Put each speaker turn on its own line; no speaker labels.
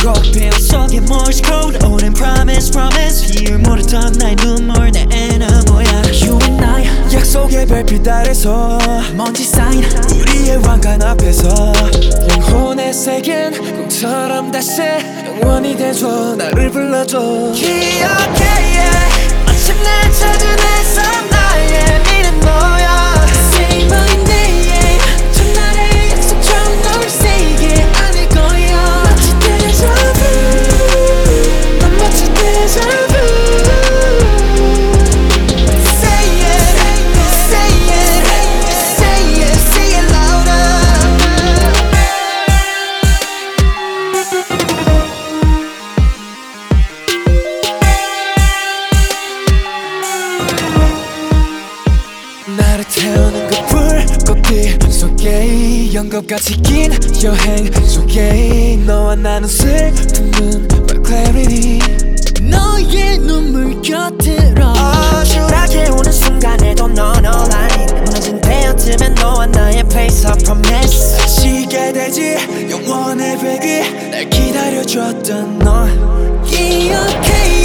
빈 속에 Morse code 오랜 promise 비율 모르던 나의 눈물 내 애는 뭐야 You and I
약속의 별빛 아래서
먼지 쌓인
우리의 왕관 앞에서 영혼의 색은 꿈처럼 다시 영원히 돼줘 나를 불러줘
기억해 마침 날 찾은 애서 나의 미는 너야 Say my name 첫날의 약속처럼 널 세게 안을 거야 마치 déjà vu 난 마치 déjà vu Say it say it say it say it louder
나를 태우는 그 불꽃빛 속에 연극같이 긴 여행 속에 너와 나눈 슬픔은 My clarity
너의 눈물 곁으로
추락해 오는 순간에도 넌 all I need 무너진 베어틈엔 너와 나의 place of promise 지게 되지 영원의 백이 날 기다려줬던 너
기억해